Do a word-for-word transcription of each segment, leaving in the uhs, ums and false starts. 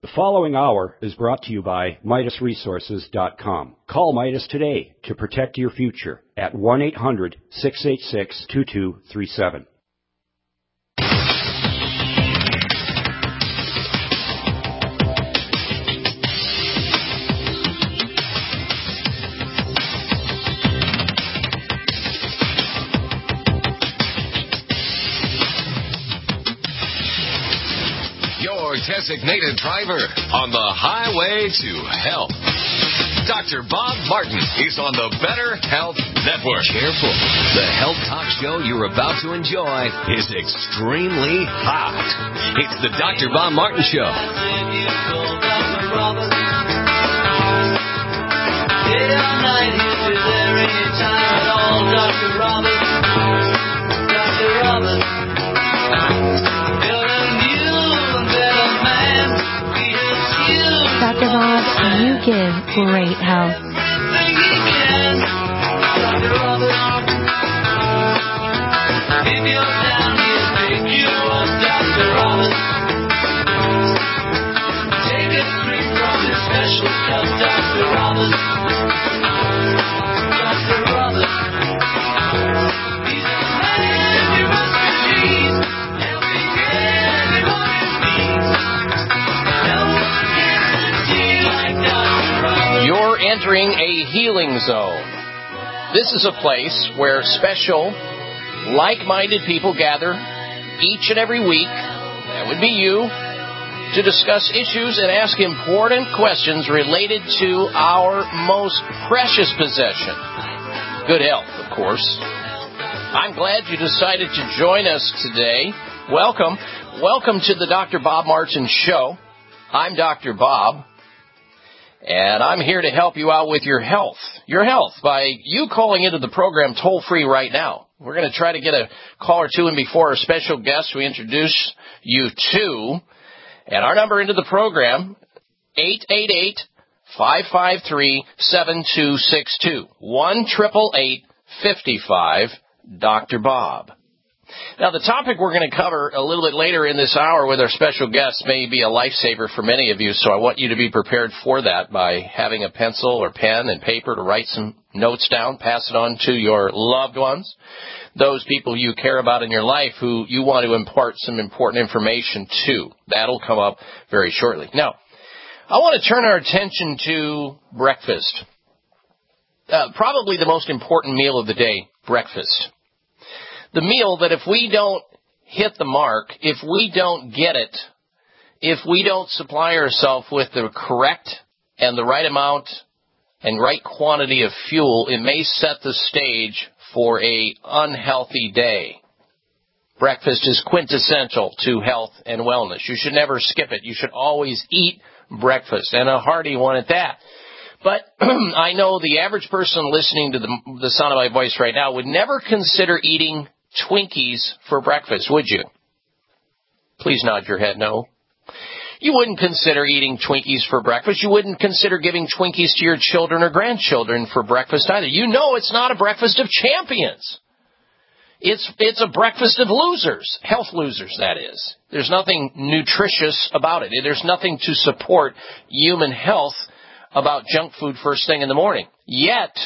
The following hour is brought to you by Midas Resources dot com. Call Midas today to protect your future at one eight hundred, six eight six, two two three seven. Designated driver on the highway to health. Doctor Bob Martin is on the Better Health Network. Careful. The health talk show you're about to enjoy is extremely hot. It's the Doctor Bob Martin Show. Doctor Bob, you give great health. You're entering a healing zone. This is a place where special, like-minded people gather each and every week, that would be you, to discuss issues and ask important questions related to our most precious possession, good health, of course. I'm glad you decided to join us today. Welcome. Welcome to the Doctor Bob Martin Show. I'm Doctor Bob. And I'm here to help you out with your health, your health, by you calling into the program toll-free right now. We're going to try to get a call or two in before our special guest we introduce you to. And our number into the program, eight eight eight, five five three, seven two six two, one eight eight eight, five five, Doctor Bob. Now, the topic we're going to cover a little bit later in this hour with our special guest may be a lifesaver for many of you, so I want you to be prepared for that by having a pencil or pen and paper to write some notes down, pass it on to your loved ones, those people you care about in your life who you want to impart some important information to. That'll come up very shortly. Now, I want to turn our attention to breakfast. Uh, probably the most important meal of the day, breakfast. The meal that if we don't hit the mark, if we don't get it, if we don't supply ourselves with the correct and the right amount and right quantity of fuel, it may set the stage for a unhealthy day. Breakfast is quintessential to health and wellness. You should never skip it. You should always eat breakfast, and a hearty one at that. But I know the average person listening to the, the sound of my voice right now would never consider eating Twinkies for breakfast, would you? Please nod your head no. You wouldn't consider eating Twinkies for breakfast. You wouldn't consider giving Twinkies to your children or grandchildren for breakfast either. You know it's not a breakfast of champions. It's it's a breakfast of losers, health losers, that is. There's nothing nutritious about it. There's nothing to support human health about junk food first thing in the morning. Yet,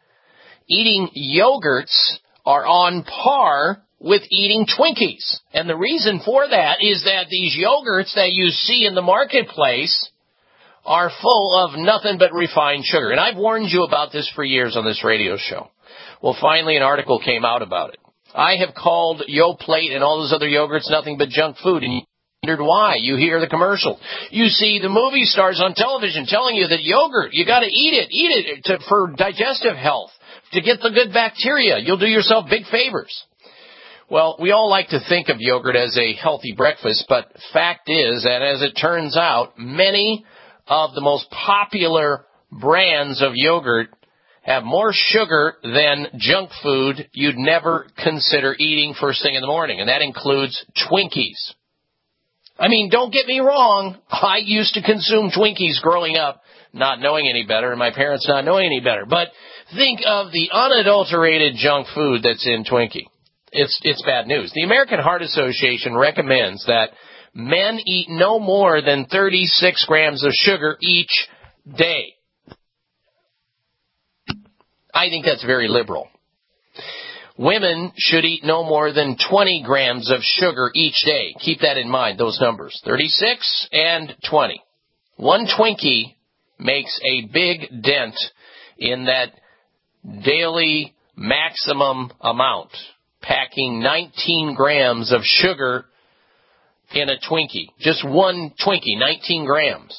eating yogurts are on par with eating Twinkies. And the reason for that is that these yogurts that you see in the marketplace are full of nothing but refined sugar. And I've warned you about this for years on this radio show. Well, finally an article came out about it. I have called Yoplait and all those other yogurts nothing but junk food, and you wondered why. You hear the commercial. You see the movie stars on television telling you that yogurt, you got to eat it, eat it to, for digestive health. To get the good bacteria, you'll do yourself big favors. Well, we all like to think of yogurt as a healthy breakfast, but fact is that as it turns out, many of the most popular brands of yogurt have more sugar than junk food you'd never consider eating first thing in the morning, and that includes Twinkies. I mean, don't get me wrong, I used to consume Twinkies growing up, not knowing any better, and my parents not knowing any better, but think of the unadulterated junk food that's in Twinkie. It's it's bad news. The American Heart Association recommends that men eat no more than thirty-six grams of sugar each day. I think that's very liberal. Women should eat no more than twenty grams of sugar each day. Keep that in mind, those numbers, thirty-six and twenty. One Twinkie makes a big dent in that daily maximum amount, packing nineteen grams of sugar in a Twinkie. Just one Twinkie, nineteen grams.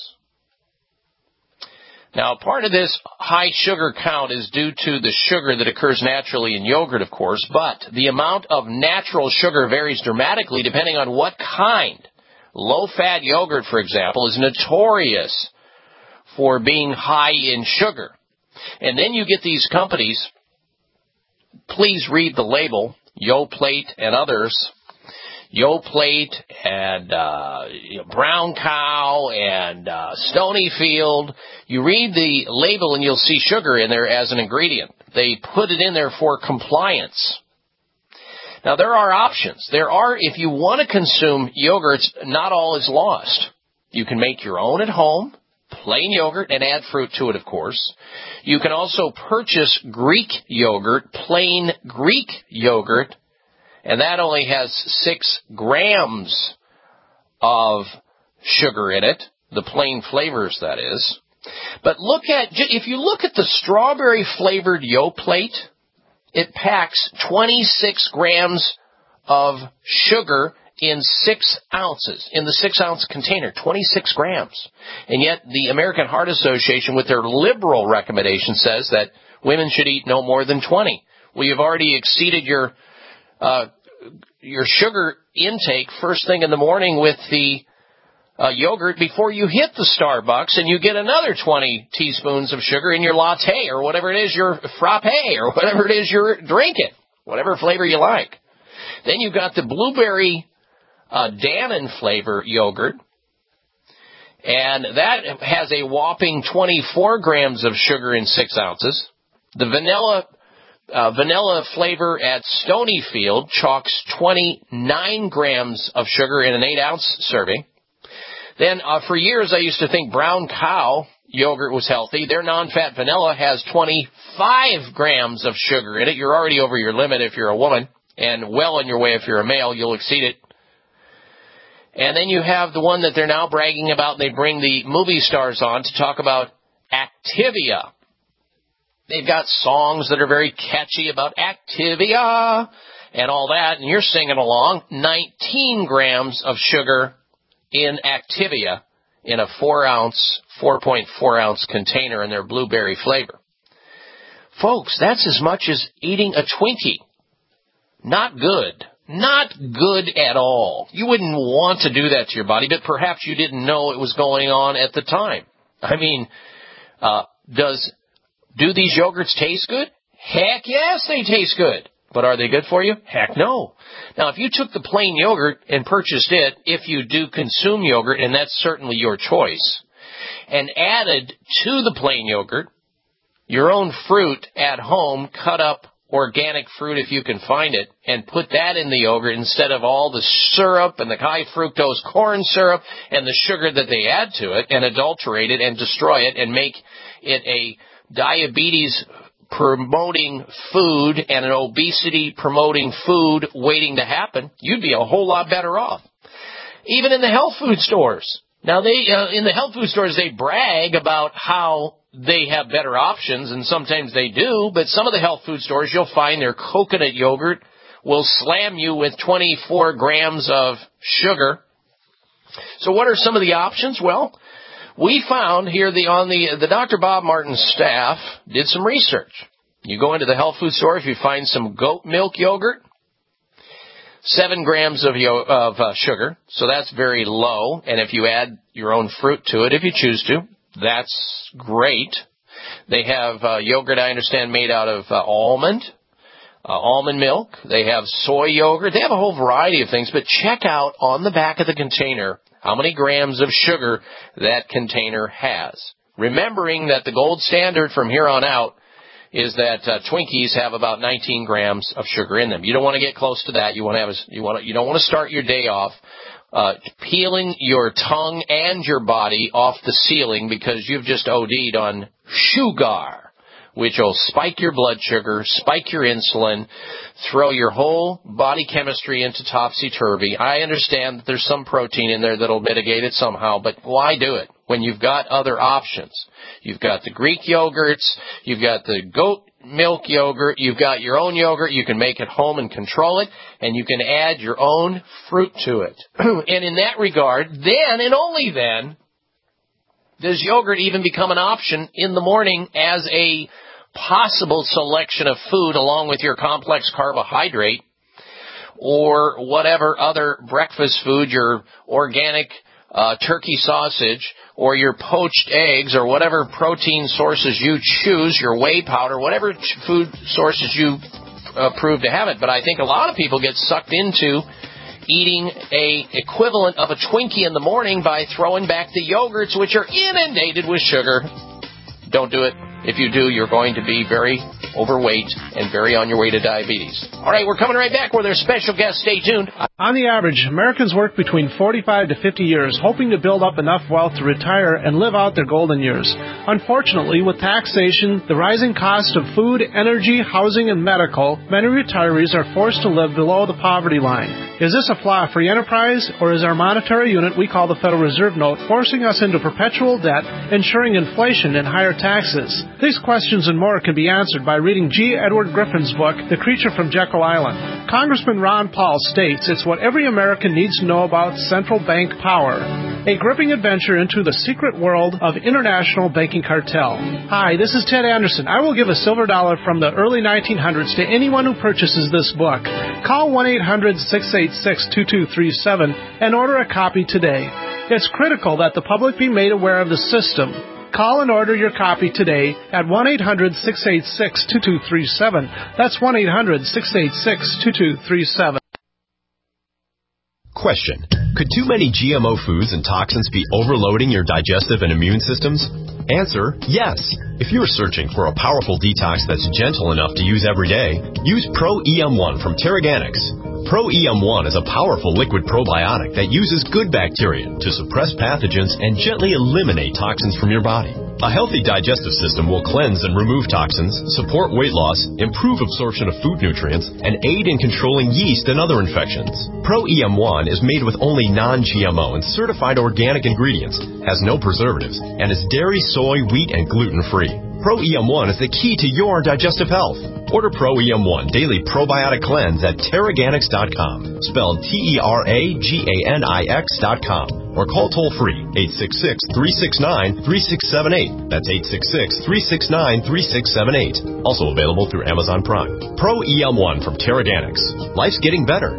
Now, part of this high sugar count is due to the sugar that occurs naturally in yogurt, of course, but the amount of natural sugar varies dramatically depending on what kind. Low-fat yogurt, for example, is notorious for being high in sugar. And then you get these companies, please read the label, Yoplait and others, Yoplait and uh, Brown Cow and uh, Stonyfield. You read the label and you'll see sugar in there as an ingredient. They put it in there for compliance. Now, there are options. There are, if you want to consume yogurts, not all is lost. You can make your own at home, plain yogurt, and add fruit to it, of course. You can also purchase Greek yogurt, plain Greek yogurt, and that only has six grams of sugar in it, the plain flavors, that is. But look at, if you look at the strawberry-flavored Yoplait, it packs twenty-six grams of sugar in six ounces, in the six-ounce container, twenty-six grams. And yet the American Heart Association, with their liberal recommendation, says that women should eat no more than twenty. Well, you've already exceeded your uh, your sugar intake first thing in the morning with the uh, yogurt before you hit the Starbucks, and you get another twenty teaspoons of sugar in your latte or whatever it is, your frappe or whatever it is you're drinking, whatever flavor you like. Then you've got the blueberry uh, Dannon flavor yogurt, and that has a whopping twenty-four grams of sugar in six ounces. The vanilla uh, vanilla flavor at Stonyfield chalks twenty-nine grams of sugar in an eight-ounce serving. Then uh, for years I used to think Brown Cow yogurt was healthy. Their non-fat vanilla has twenty-five grams of sugar in it. You're already over your limit if you're a woman, and well on your way if you're a male. You'll exceed it. And then you have the one that they're now bragging about. They bring the movie stars on to talk about Activia. They've got songs that are very catchy about Activia and all that, and you're singing along. nineteen grams of sugar in Activia in a four-ounce, four point four ounce container in their blueberry flavor. Folks, that's as much as eating a Twinkie. Not good. Not good at all. You wouldn't want to do that to your body, but perhaps you didn't know it was going on at the time. I mean, uh, does do these yogurts taste good? Heck yes, they taste good. But are they good for you? Heck no. Now, if you took the plain yogurt and purchased it, if you do consume yogurt, and that's certainly your choice, and added to the plain yogurt your own fruit at home, cut up organic fruit if you can find it, and put that in the yogurt instead of all the syrup and the high fructose corn syrup and the sugar that they add to it, and adulterate it and destroy it and make it a diabetes promoting food and an obesity promoting food waiting to happen, you'd be a whole lot better off. Even in the health food stores. Now, they uh, in the health food stores, they brag about how they have better options, and sometimes they do, but some of the health food stores, you'll find their coconut yogurt will slam you with twenty-four grams of sugar. So what are some of the options? Well, we found here the on the the Doctor Bob Martin staff did some research. You go into the health food store, if you find some goat milk yogurt, seven grams of, yo- of uh, sugar, so that's very low. And if you add your own fruit to it, if you choose to, that's great. They have uh, yogurt, I understand, made out of uh, almond, uh, almond milk. They have soy yogurt. They have a whole variety of things. But check out on the back of the container how many grams of sugar that container has. Remembering that the gold standard from here on out is that uh, Twinkies have about nineteen grams of sugar in them. You don't want to get close to that. You want to have a, you want to, you don't want to start your day off uh, peeling your tongue and your body off the ceiling because you've just OD'd on sugar, which will spike your blood sugar, spike your insulin, throw your whole body chemistry into topsy-turvy. I understand that there's some protein in there that'll mitigate it somehow, but why do it when you've got other options? You've got the Greek yogurts, you've got the goat milk yogurt, you've got your own yogurt, you can make it home and control it, and you can add your own fruit to it. And in that regard, then and only then does yogurt even become an option in the morning as a possible selection of food along with your complex carbohydrate or whatever other breakfast food, your organic uh, turkey sausage or your poached eggs or whatever protein sources you choose, your whey powder, whatever food sources you uh, prove to have it. But I think a lot of people get sucked into eating a equivalent of a Twinkie in the morning by throwing back the yogurts, which are inundated with sugar. Don't do it. If you do, you're going to be very overweight and very on your way to diabetes. All right, we're coming right back with our special guest. Stay tuned. On the average, Americans work between forty-five to fifty years, hoping to build up enough wealth to retire and live out their golden years. Unfortunately, with taxation, the rising cost of food, energy, housing, and medical, many retirees are forced to live below the poverty line. Is this a flaw-free enterprise, or is our monetary unit we call the Federal Reserve Note forcing us into perpetual debt, ensuring inflation and higher taxes? These questions and more can be answered by reading G. Edward Griffin's book, The Creature from Jekyll Island. Congressman Ron Paul states it's what every American needs to know about central bank power. A gripping adventure into the secret world of international banking cartel. Hi, this is Ted Anderson. I will give a silver dollar from the early nineteen hundreds to anyone who purchases this book. Call one eight hundred six eight six two two three seven and order a copy today. It's critical that the public be made aware of the system. Call and order your copy today at one eight hundred six eight six two two three seven. That's one eight hundred six eight six two two three seven. Question. Could too many G M O foods and toxins be overloading your digestive and immune systems? Answer, yes. If you're searching for a powerful detox that's gentle enough to use every day, use Pro E M one from Terraganics. Pro E M one is a powerful liquid probiotic that uses good bacteria to suppress pathogens and gently eliminate toxins from your body. A healthy digestive system will cleanse and remove toxins, support weight loss, improve absorption of food nutrients, and aid in controlling yeast and other infections. Pro E M one is made with only non-G M O and certified organic ingredients, has no preservatives, and is dairy, soy, wheat, and gluten-free. Pro E M one is the key to your digestive health. Order Pro E M one Daily Probiotic Cleanse at Terraganics dot com, spelled T E R A G A N I X dot com, or call toll-free eight six six, three six nine, three six seven eight. That's eight six six, three six nine, three six seven eight. Also available through Amazon Prime. Pro E M one from Terraganics. Life's getting better.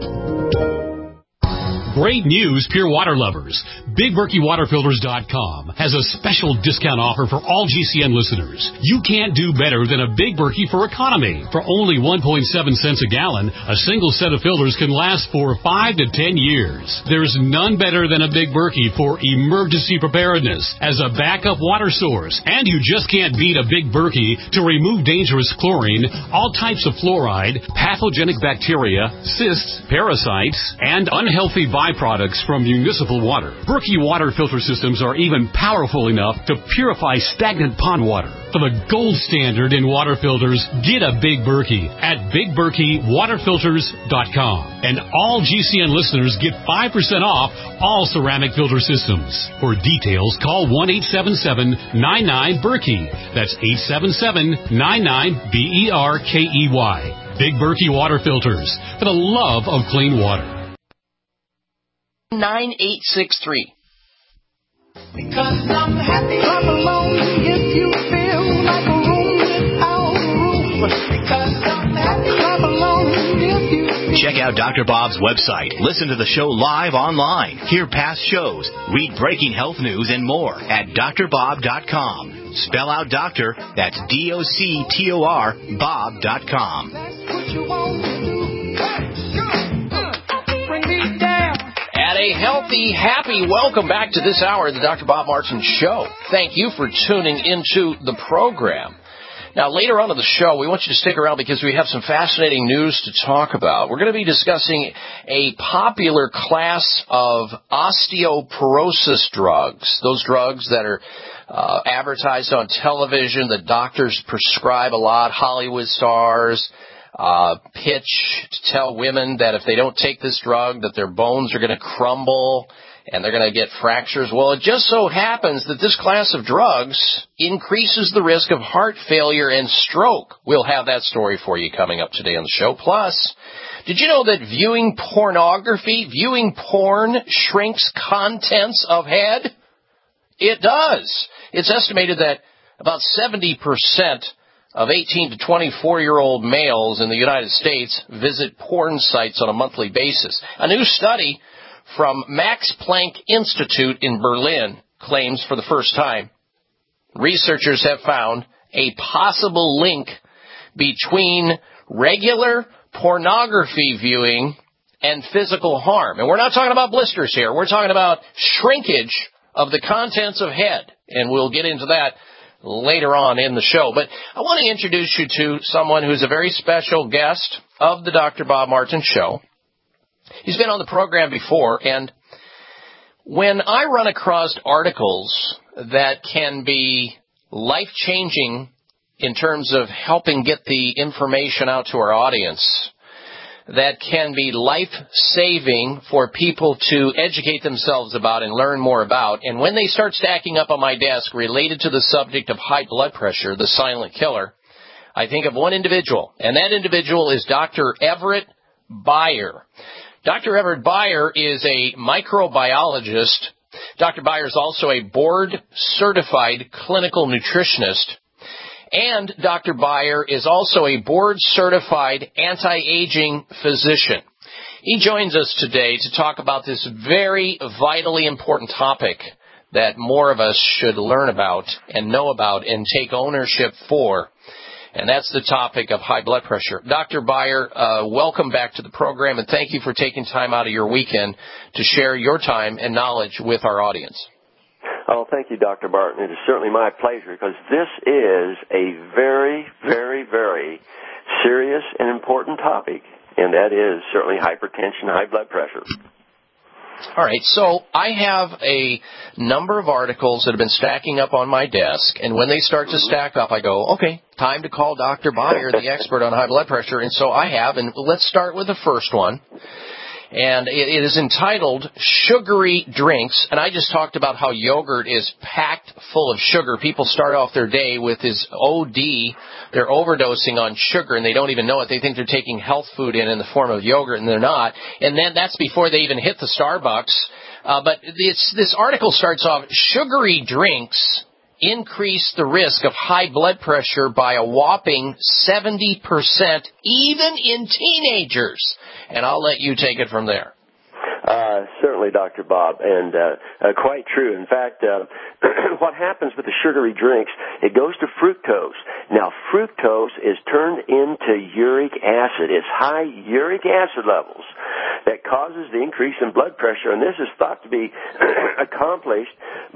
Great news, Pure Water lovers. Big Berkey Water Filters dot com has a special discount offer for all G C N listeners. You can't do better than a Big Berkey for economy. For only one point seven cents a gallon, a single set of filters can last for five to ten years. There's none better than a Big Berkey for emergency preparedness as a backup water source. And you just can't beat a Big Berkey to remove dangerous chlorine, all types of fluoride, pathogenic bacteria, cysts, parasites, and unhealthy byproducts from municipal water. Berkey water filter systems are even powerful enough to purify stagnant pond water. For the gold standard in water filters, get a Big Berkey at Big Berkey Water Filters dot com. And all G C N listeners get five percent off all ceramic filter systems. For details, call one eight seven seven, nine nine, Berkey. That's eight seven seven, nine nine, B E R K E Y. Big Berkey Water Filters, for the love of clean water. nine eight six three. Because I'm happy. Come along if you feel like a room without a roof. Because I'm happy. Come along if you feel. Check out Doctor Bob's website. Listen to the show live online. Hear past shows. Read breaking health news and more at D R bob dot com. Spell out doctor. That's D O C T O R Bob dot com. That's what you want to do. And a healthy, happy welcome back to this hour of the Doctor Bob Martin Show. Thank you for tuning into the program. Now, later on in the show, we want you to stick around because we have some fascinating news to talk about. We're going to be discussing a popular class of osteoporosis drugs, those drugs that are uh, advertised on television, that doctors prescribe a lot, Hollywood stars, uh, pitch to tell women that if they don't take this drug, that their bones are going to crumble and they're going to get fractures. Well, it just so happens that this class of drugs increases the risk of heart failure and stroke. We'll have that story for you coming up today on the show. Plus, did you know that viewing pornography, viewing porn shrinks contents of head? It does. It's estimated that about seventy percent of eighteen to twenty-four-year-old males in the United States visit porn sites on a monthly basis. A new study from Max Planck Institute in Berlin claims for the first time researchers have found a possible link between regular pornography viewing and physical harm. And we're not talking about blisters here. We're talking about shrinkage of the contents of head. And we'll get into that later on in the show. But I want to introduce you to someone who's a very special guest of the Doctor Bob Martin Show. He's been on the program before, and when I run across articles that can be life-changing in terms of helping get the information out to our audience, that can be life-saving for people to educate themselves about and learn more about, and when they start stacking up on my desk related to the subject of high blood pressure, the silent killer, I think of one individual, and that individual is Doctor Everett Beyer. Doctor Everett Beyer is a microbiologist. Doctor Beyer is also a board-certified clinical nutritionist. And Doctor Beyer is also a board-certified anti-aging physician. He joins us today to talk about this very vitally important topic that more of us should learn about and know about and take ownership for. And that's the topic of high blood pressure. Doctor Beyer, uh, welcome back to the program, and thank you for taking time out of your weekend to share your time and knowledge with our audience. Oh, thank you, Doctor Barton. It is certainly my pleasure because this is a very, very, very serious and important topic, and that is certainly hypertension, high blood pressure. All right, so I have a number of articles that have been stacking up on my desk, and when they start to stack up, I go, okay, time to call Doctor Beyer, the expert on high blood pressure, and so I have, and let's start with the first one. And it is entitled Sugary Drinks, and I just talked about how yogurt is packed full of sugar. People start off their day with this O D. They're overdosing on sugar, and they don't even know it. They think they're taking health food in in the form of yogurt, and they're not. And then that's before they even hit the Starbucks. Uh, but it's, this article starts off, Sugary Drinks increase the risk of high blood pressure by a whopping seventy percent, even in teenagers. And I'll let you take it from there. Uh, certainly, Doctor Bob, and uh, uh, quite true. In fact, uh, what happens with the sugary drinks, it goes to fructose. Now, fructose is turned into uric acid. It's high uric acid levels that causes the increase in blood pressure, and this is thought to be accomplished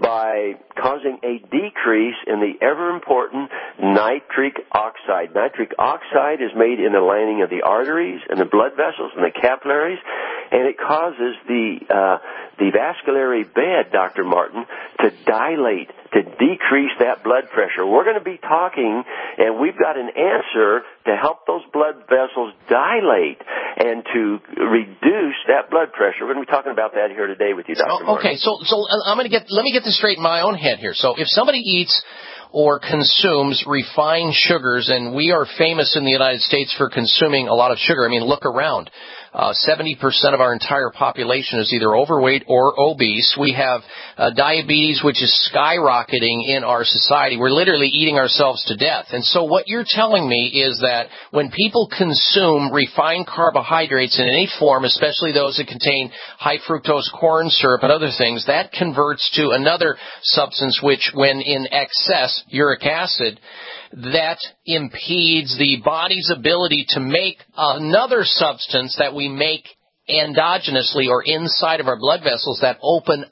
by causing a decrease in the ever-important nitric oxide. Nitric oxide is made in the lining of the arteries and the blood vessels and the capillaries, and it causes the uh, the vascular bed, Doctor Martin, to dilate, to decrease that blood pressure. We're going to be talking, and we've got an answer to help those blood vessels dilate and to reduce that blood pressure. We're going to be talking about that here today with you, Doctor Oh, okay, Martin. so so I'm going to get let me get this straight in my own head here. So if somebody eats or consumes refined sugars, and we are famous in the United States for consuming a lot of sugar. I mean, look around. Uh, seventy percent of our entire population is either overweight or obese. We have uh, diabetes, which is skyrocketing in our society. We're literally eating ourselves to death. And so what you're telling me is that when people consume refined carbohydrates in any form, especially those that contain high fructose corn syrup and other things, that converts to another substance which, when in excess, uric acid, that impedes the body's ability to make another substance that we make endogenously or inside of our blood vessels that open up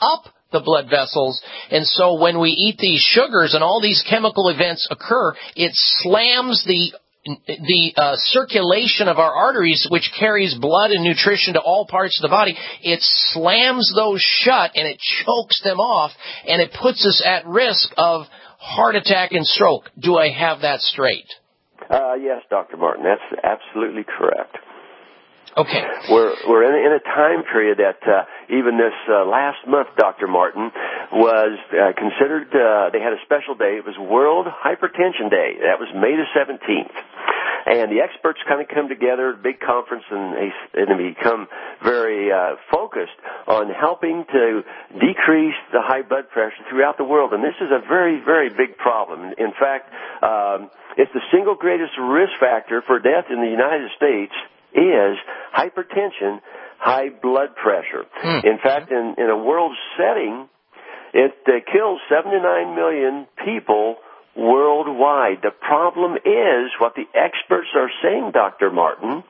the blood vessels. And so when we eat these sugars and all these chemical events occur, it slams the the uh, circulation of our arteries, which carries blood and nutrition to all parts of the body. It slams those shut and it chokes them off, and it puts us at risk of heart attack and stroke. Do I have that straight? Uh, yes, Doctor Martin, that's absolutely correct. Okay. We're we're in, in a time period that uh, even this uh, last month, Doctor Martin, was uh, considered. Uh, they had a special day. It was World Hypertension Day. That was May the seventeenth, and the experts kind of come together, big conference, and they and they become very uh, focused on helping to decrease the high blood pressure throughout the world. And this is a very very big problem. In fact, um, it's the single greatest risk factor for death in the United States. Is hypertension, high blood pressure. Hmm. In fact, in, in a world setting, it uh, kills seven to nine million people worldwide. The problem is what the experts are saying, Doctor Martin.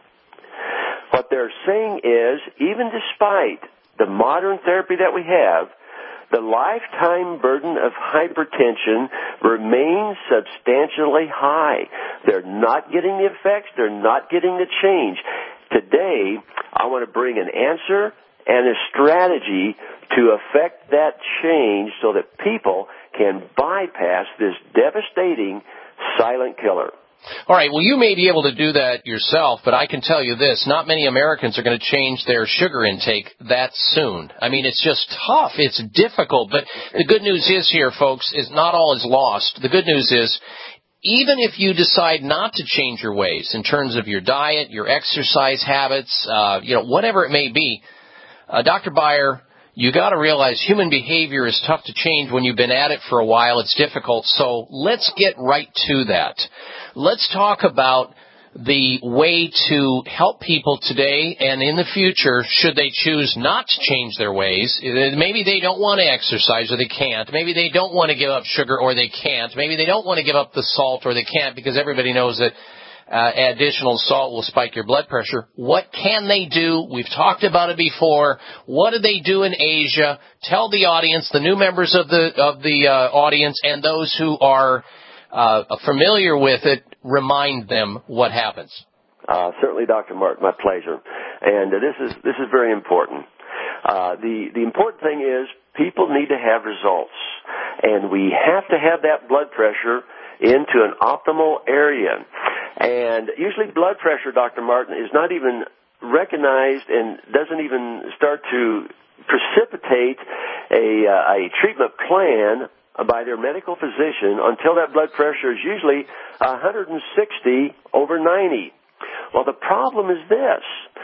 What they're saying is, even despite the modern therapy that we have, the lifetime burden of hypertension remains substantially high. They're not getting the effects. They're not getting the change. Today, I want to bring an answer and a strategy to affect that change so that people can bypass this devastating silent killer. All right, well, you may be able to do that yourself, but I can tell you this, not many Americans are going to change their sugar intake that soon. I mean, it's just tough. It's difficult, but the good news is here, folks, is not all is lost. The good news is, even if you decide not to change your ways in terms of your diet, your exercise habits, uh, you know, whatever it may be, uh, Doctor Beyer, you got to realize human behavior is tough to change when you've been at it for a while. It's difficult. So let's get right to that. Let's talk about the way to help people today and in the future should they choose not to change their ways. Maybe they don't want to exercise or they can't. Maybe they don't want to give up sugar or they can't. Maybe they don't want to give up the salt or they can't because everybody knows that Uh, additional salt will spike your blood pressure. What can they do? We've talked about it before. What do they do in Asia? Tell the audience, the new members of the of the uh, audience, and those who are uh, familiar with it, remind them what happens. Uh, certainly, Doctor Martin, my pleasure. And uh, this is this is very important. Uh, the the important thing is people need to have results, and we have to have that blood pressure into an optimal area. And usually blood pressure, Doctor Martin, is not even recognized and doesn't even start to precipitate a, uh, a treatment plan by their medical physician until that blood pressure is usually one hundred sixty over ninety. Well, the problem is this.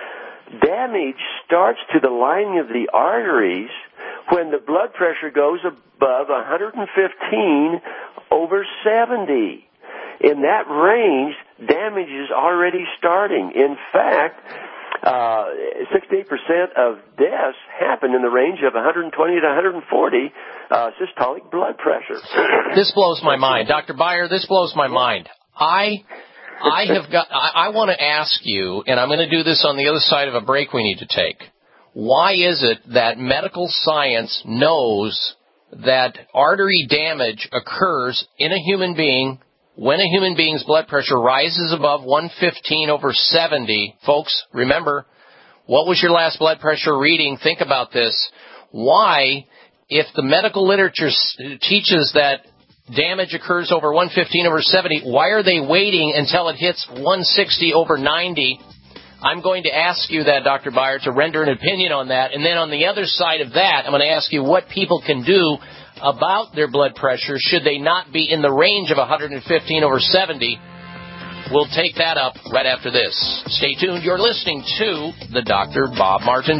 Damage starts to the lining of the arteries when the blood pressure goes above one hundred fifteen over seventy. In that range, damage is already starting. In fact, uh, sixty-eight percent of deaths happen in the range of one hundred twenty to one hundred forty uh, systolic blood pressure. This blows my mind. Doctor Beyer, this blows my mind. I I have got. I, I want to ask you, and I'm going to do this on the other side of a break we need to take. Why is it that medical science knows that artery damage occurs in a human being when a human being's blood pressure rises above one fifteen over seventy? Folks, remember, what was your last blood pressure reading? Think about this. Why, if the medical literature teaches that damage occurs over one fifteen over seventy, why are they waiting until it hits one sixty over ninety? I'm going to ask you that, Doctor Beyer, to render an opinion on that. And then on the other side of that, I'm going to ask you what people can do about their blood pressure should they not be in the range of one hundred fifteen over seventy. We'll take that up right after this. Stay tuned. You're listening to the Doctor Bob Martin.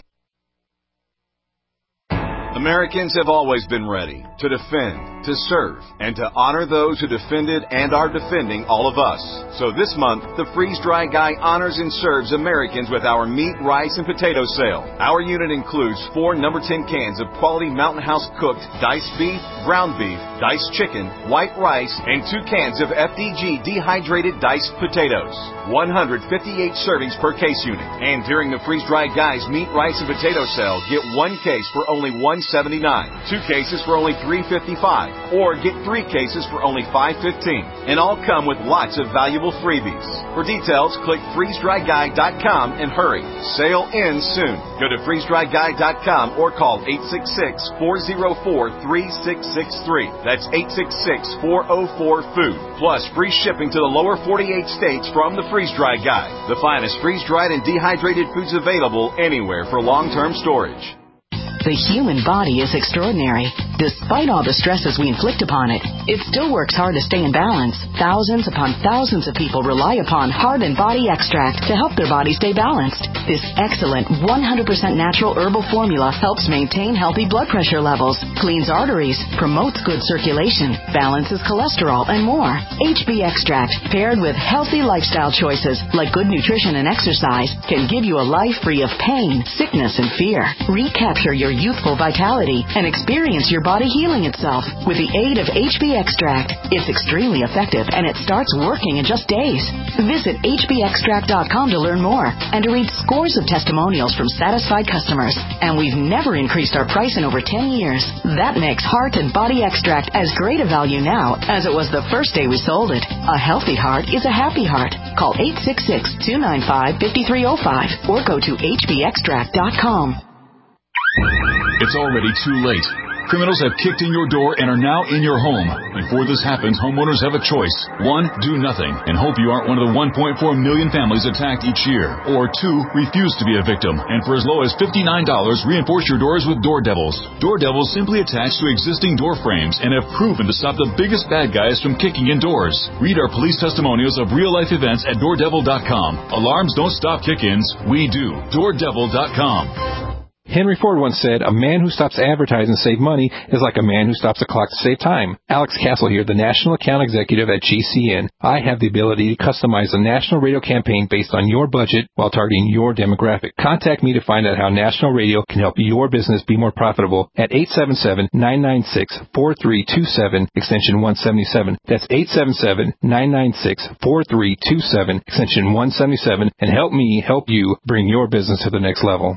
Americans have always been ready to defend, to serve, and to honor those who defended and are defending all of us. So this month, the Freeze Dry Guy honors and serves Americans with our meat, rice, and potato sale. Our unit includes four number ten cans of quality Mountain House cooked diced beef, ground beef, diced chicken, white rice, and two cans of F D G dehydrated diced potatoes. one hundred fifty-eight servings per case unit. And during the Freeze Dry Guy's meat, rice, and potato sale, get one case for only one seventy-nine, two cases for only three fifty-five, or get three cases for only five fifteen, and all come with lots of valuable freebies. For details, click freeze dry guy dot com and hurry. Sale ends soon. Go to freeze dry guy dot com or call eight six six, four oh four, three six six three. That's eight six six, four oh four, food. Plus free shipping to the lower forty-eight states from the Freeze Dry Guy. The finest freeze-dried and dehydrated foods available anywhere for long-term storage. The human body is extraordinary. Despite all the stresses we inflict upon it, it still works hard to stay in balance. Thousands upon thousands of people rely upon Heart and Body Extract to help their body stay balanced. This excellent one hundred percent natural herbal formula helps maintain healthy blood pressure levels, cleans arteries, promotes good circulation, balances cholesterol, and more. H B Extract, paired with healthy lifestyle choices like good nutrition and exercise, can give you a life free of pain, sickness, and fear. Recapture your youthful vitality and experience your body healing itself with the aid of H B Extract. It's extremely effective and it starts working in just days. Visit H B extract dot com to learn more and to read scores of testimonials from satisfied customers. And we've never increased our price in over ten years. That makes Heart and Body Extract as great a value now as it was the first day we sold it. A healthy heart is a happy heart. Call eight six six, two nine five, five three zero five or go to H B extract dot com. It's already too late. Criminals have kicked in your door and are now in your home. Before this happens, homeowners have a choice. One, do nothing and hope you aren't one of the one point four million families attacked each year. Or two, refuse to be a victim. And for as low as fifty-nine dollars, reinforce your doors with Door Devils. Door Devils simply attach to existing door frames and have proven to stop the biggest bad guys from kicking in doors. Read our police testimonials of real-life events at door devil dot com. Alarms don't stop kick-ins. We do. door devil dot com. Henry Ford once said, a man who stops advertising to save money is like a man who stops a clock to save time. Alex Castle here, the National Account Executive at G C N. I have the ability to customize a national radio campaign based on your budget while targeting your demographic. Contact me to find out how national radio can help your business be more profitable at eight seven seven, nine nine six, four three two seven, extension one seventy-seven. That's eight seven seven, nine nine six, four three two seven, extension one seventy-seven, and help me help you bring your business to the next level.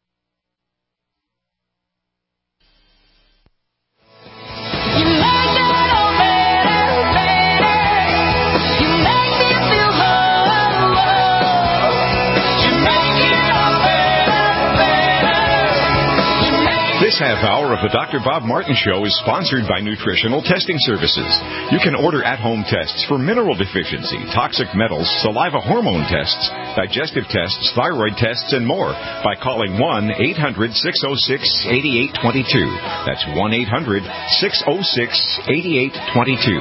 This half hour of the Doctor Bob Martin Show is sponsored by Nutritional Testing Services. You can order at-home tests for mineral deficiency, toxic metals, saliva hormone tests, digestive tests, thyroid tests, and more by calling one eight hundred, six oh six, eight eight two two. That's one eight hundred, six oh six, eight eight two two.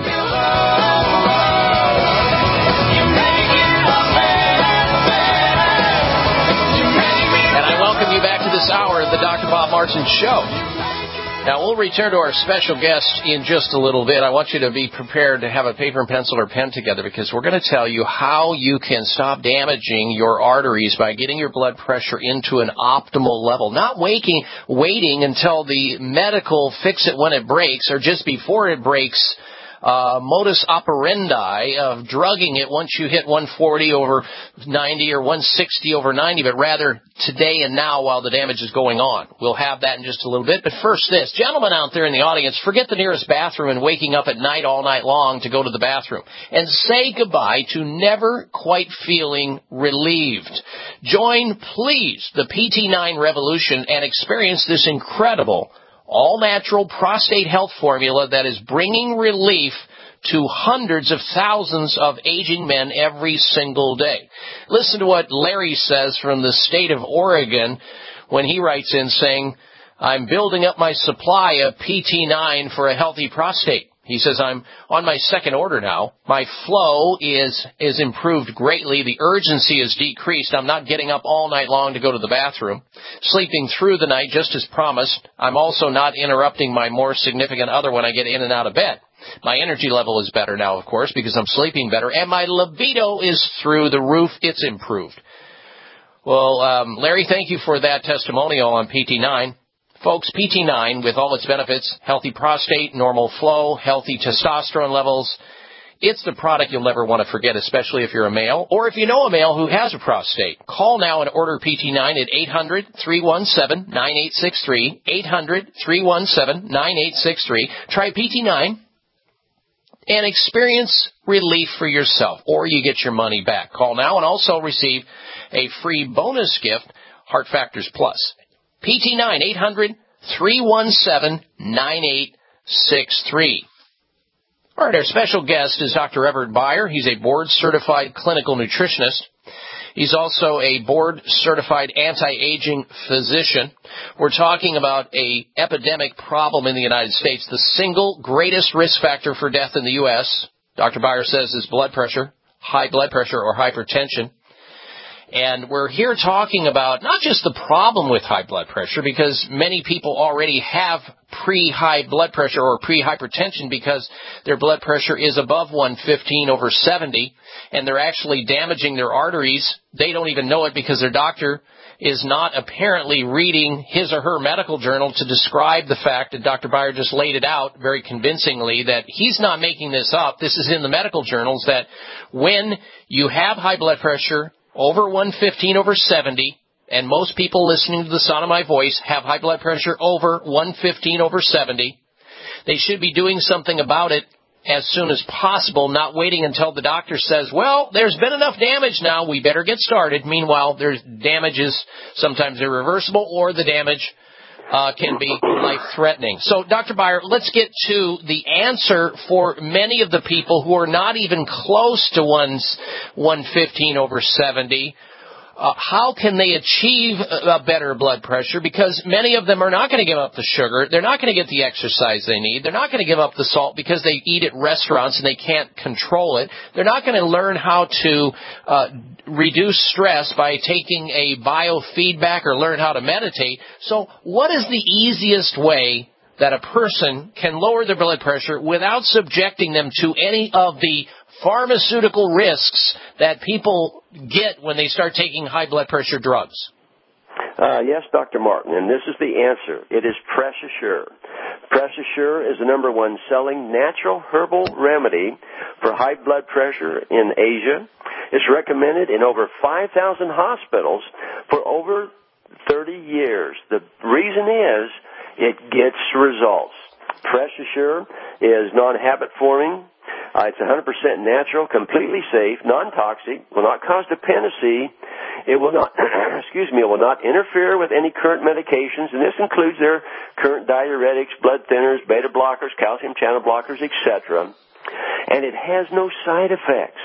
Welcome you back to this hour of the Doctor Bob Martin Show. Now, we'll return to our special guest in just a little bit. I want you to be prepared to have a paper and pencil or pen together because we're going to tell you how you can stop damaging your arteries by getting your blood pressure into an optimal level. Not waiting, waiting until the medical fix it when it breaks or just before it breaks. Uh, modus operandi of drugging it once you hit one forty over ninety or one sixty over ninety, but rather today and now while the damage is going on. We'll have that in just a little bit. But first this, gentlemen out there in the audience, forget the nearest bathroom and waking up at night all night long to go to the bathroom. And say goodbye to never quite feeling relieved. Join, please, the P T nine revolution and experience this incredible all-natural prostate health formula that is bringing relief to hundreds of thousands of aging men every single day. Listen to what Larry says from the state of Oregon when he writes in saying, I'm building up my supply of P T nine for a healthy prostate. He says, I'm on my second order now. My flow is is improved greatly. The urgency is decreased. I'm not getting up all night long to go to the bathroom. Sleeping through the night just as promised. I'm also not interrupting my more significant other when I get in and out of bed. My energy level is better now, of course, because I'm sleeping better. And my libido is through the roof. It's improved. Well, um, Larry, thank you for that testimonial on P T nine. Folks, P T nine, with all its benefits, healthy prostate, normal flow, healthy testosterone levels, It's the product you'll never want to forget, especially if you're a male or if you know a male who has a prostate. Call now and order P T nine at eight hundred, three one seven, nine eight six three, eight hundred, three one seven, nine eight six three. Try P T nine and experience relief for yourself, or you get your money back. Call now and also receive a free bonus gift, Heart Factors Plus. P T nine, eight hundred, three one seven, nine eight six three. All right, our special guest is Doctor Everett Beyer. He's a board-certified clinical nutritionist. He's also a board-certified anti-aging physician. We're talking about a epidemic problem in the United States. The single greatest risk factor for death in the U S, Doctor Beyer says, is blood pressure, high blood pressure or hypertension. And we're here talking about not just the problem with high blood pressure, because many people already have pre-high blood pressure or pre-hypertension because their blood pressure is above one fifteen over seventy, and they're actually damaging their arteries. They don't even know it because their doctor is not apparently reading his or her medical journal to describe the fact that Doctor Beyer just laid it out very convincingly, that he's not making this up. This is in the medical journals, that when you have high blood pressure over one fifteen over seventy, and most people listening to the sound of my voice have high blood pressure over one fifteen over seventy, they should be doing something about it as soon as possible, not waiting until the doctor says, well, there's been enough damage now, we better get started. Meanwhile, there's damage is sometimes irreversible, or the damage uh, can be life-threatening. So, Doctor Beyer, let's get to the answer for many of the people who are not even close to one fifteen over seventy. Uh, how can they achieve a better blood pressure? Because many of them are not going to give up the sugar. They're not going to get the exercise they need. They're not going to give up the salt because they eat at restaurants and they can't control it. They're not going to learn how to uh, reduce stress by taking a biofeedback or learn how to meditate. So what is the easiest way that a person can lower their blood pressure without subjecting them to any of the pharmaceutical risks that people get when they start taking high blood pressure drugs? Uh, yes, Doctor Martin, and this is the answer. It is Press Assure. Press Assure is the number one selling natural herbal remedy for high blood pressure in Asia. It's recommended in over five thousand hospitals for over thirty years. The reason is it gets results. Press Assure is non-habit forming. Uh, it's one hundred percent natural, completely safe, non-toxic, will not cause dependency. It will not, excuse me, it will not interfere with any current medications, and this includes their current diuretics, blood thinners, beta blockers, calcium channel blockers, et cetera. And it has no side effects.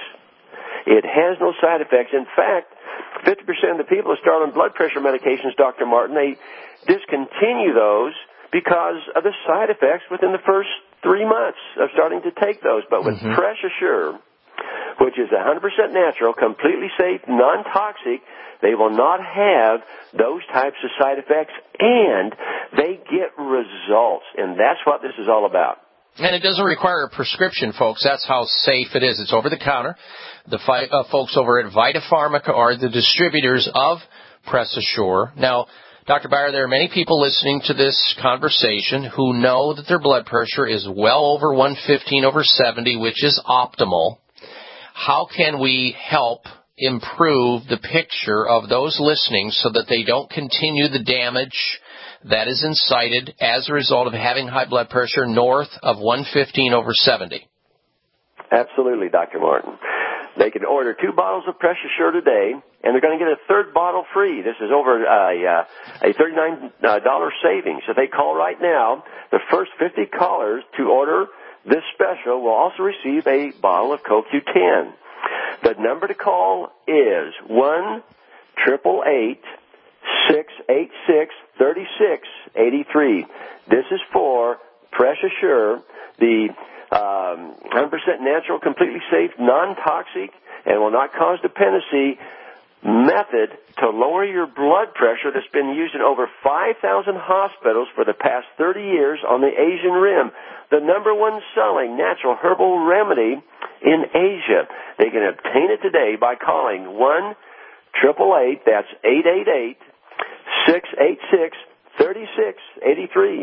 It has no side effects. In fact, fifty percent of the people that start on blood pressure medications, Doctor Martin, they discontinue those because of the side effects within the first three months of starting to take those. But with mm-hmm. Press Assure, which is one hundred percent natural, completely safe, non-toxic, they will not have those types of side effects, and they get results. And that's what this is all about. And it doesn't require a prescription, folks. That's how safe it is. It's over the counter. The fi- uh, folks over at Vita Pharma are the distributors of Press Assure. Now, Doctor Beyer, there are many people listening to this conversation who know that their blood pressure is well over one fifteen over seventy, which is optimal. How can we help improve the picture of those listening so that they don't continue the damage that is incited as a result of having high blood pressure north of one fifteen over seventy? Absolutely, Doctor Martin. They can order two bottles of Press Assure today, and they're going to get a third bottle free. This is over uh, a thirty-nine dollars savings. If they call right now, the first fifty callers to order this special will also receive a bottle of C O Q ten. The number to call is one eight eight eight, six eight six, three six eight three. This is for Press Assure, the Um, one hundred percent natural, completely safe, non-toxic, and will not cause dependency method to lower your blood pressure that's been used in over five thousand hospitals for the past thirty years on the Asian Rim. The number one selling natural herbal remedy in Asia. They can obtain it today by calling one eight eight eight, that's eight eight eight, six eight six, three six eight three.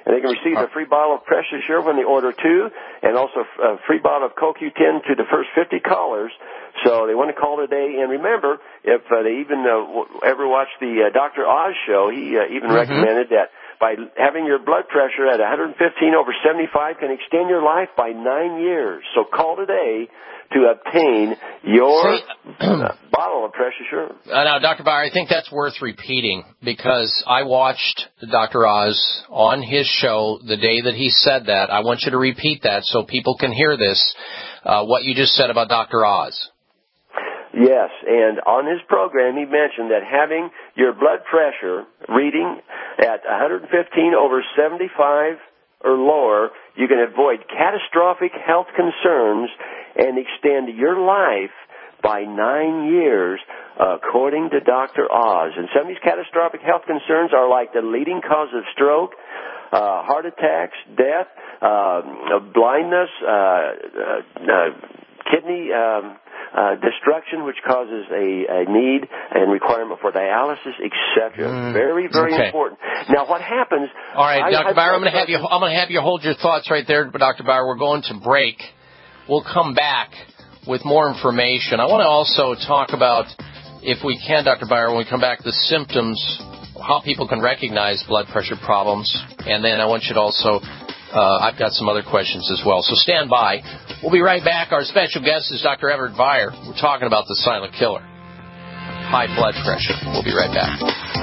And they can receive a free bottle of Precious Sure when they order two, and also a free bottle of Co Q ten to the first fifty callers. So they want to call today. And remember, if uh, they even uh, ever watched the uh, Doctor Oz show, he uh, even mm-hmm. recommended that by having your blood pressure at one fifteen over seventy-five can extend your life by nine years. So call today to obtain your uh, bottle of Precious Sure. Uh, now, Doctor Bauer, I think that's worth repeating because I watched Doctor Oz on his show the day that he said that. I want you to repeat that so people can hear this, uh, what you just said about Doctor Oz. Yes, and on his program he mentioned that having your blood pressure reading at one fifteen over seventy-five or lower, you can avoid catastrophic health concerns and extend your life by nine years, uh, according to Doctor Oz. And some of these catastrophic health concerns are like the leading cause of stroke, uh, heart attacks, death, uh, blindness, uh, uh, uh, kidney um, uh, destruction, which causes a, a need and requirement for dialysis, et cetera. Mm, very, very okay. important. Now, what happens? All right, Doctor Bauer, I'm going to have you. I'm going to have you hold your thoughts right there, Doctor Bauer. We're going to break. We'll come back with more information. I want to also talk about, if we can, Doctor Bauer, when we come back, the symptoms, how people can recognize blood pressure problems, and then I want you to also. Uh, I've got some other questions as well. So stand by. We'll be right back. Our special guest is Doctor Everett Beyer. We're talking about the silent killer, high blood pressure. We'll be right back.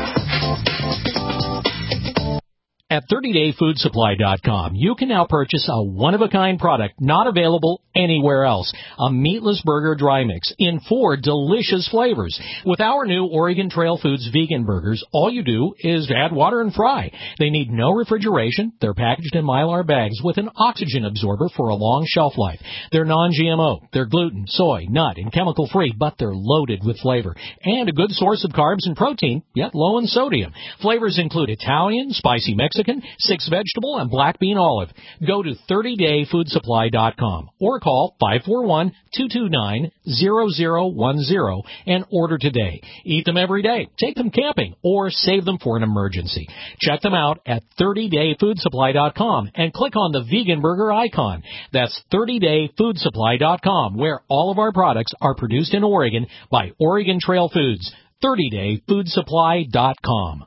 At thirty day food supply dot com, you can now purchase a one-of-a-kind product not available anywhere else, a meatless burger dry mix in four delicious flavors. With our new Oregon Trail Foods vegan burgers, all you do is add water and fry. They need no refrigeration. They're packaged in Mylar bags with an oxygen absorber for a long shelf life. They're non G M O. They're gluten, soy, nut, and chemical-free, but they're loaded with flavor. And a good source of carbs and protein, yet low in sodium. Flavors include Italian, spicy Mexican, six vegetable, and black bean olive. Go to thirty day food supply dot com or call five four one, two two nine, zero zero one zero and order today. Eat them every day, take them camping, or save them for an emergency. Check them out at thirty day food supply dot com and click on the vegan burger icon. That's thirty day food supply dot com, where all of our products are produced in Oregon by Oregon Trail Foods. thirty day food supply dot com.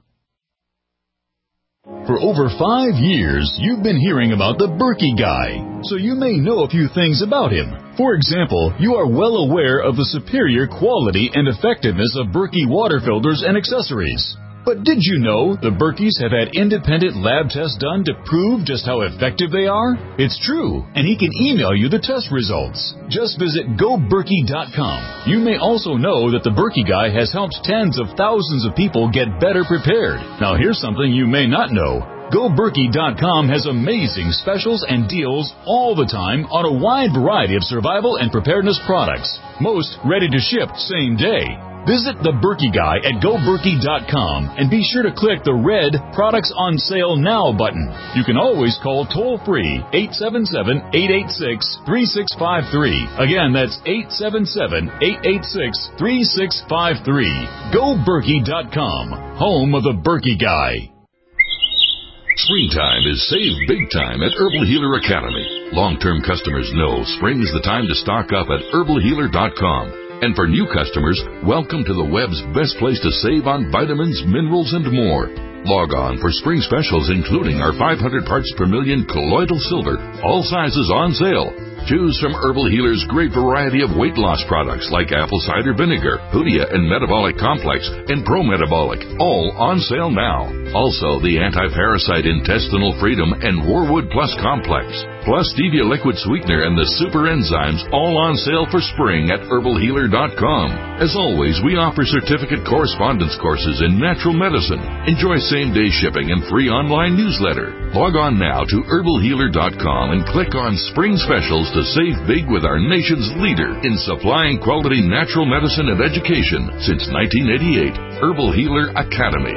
For over five years, you've been hearing about the Berkey Guy, so you may know a few things about him. For example, you are well aware of the superior quality and effectiveness of Berkey water filters and accessories. But did you know the Berkeys have had independent lab tests done to prove just how effective they are? It's true, and he can email you the test results. Just visit go berkey dot com. You may also know that the Berkey Guy has helped tens of thousands of people get better prepared. Now here's something you may not know. go berkey dot com has amazing specials and deals all the time on a wide variety of survival and preparedness products. Most ready to ship same day. Visit the Berkey Guy at go berkey dot com and be sure to click the red Products on Sale Now button. You can always call toll-free eight seven seven, eight eight six, three six five three. Again, that's eight seven seven, eight eight six, three six five three. go berkey dot com, home of the Berkey Guy. Springtime is save big time at Herbal Healer Academy. Long-term customers know spring is the time to stock up at herbal healer dot com. And for new customers, welcome to the web's best place to save on vitamins, minerals, and more. Log on for spring specials including our five hundred parts per million colloidal silver, all sizes on sale. Choose from Herbal Healer's great variety of weight loss products like apple cider vinegar, Hoodia and Metabolic Complex, and Pro Metabolic, all on sale now. Also, the Anti-Parasite Intestinal Freedom and Warwood Plus Complex, plus Stevia Liquid Sweetener and the Super Enzymes, all on sale for spring at herbal healer dot com. As always, we offer certificate correspondence courses in natural medicine. Enjoy same-day shipping and free online newsletter. Log on now to herbal healer dot com and click on Spring Specials to save big with our nation's leader in supplying quality natural medicine and education since nineteen eighty-eight. Herbal Healer Academy.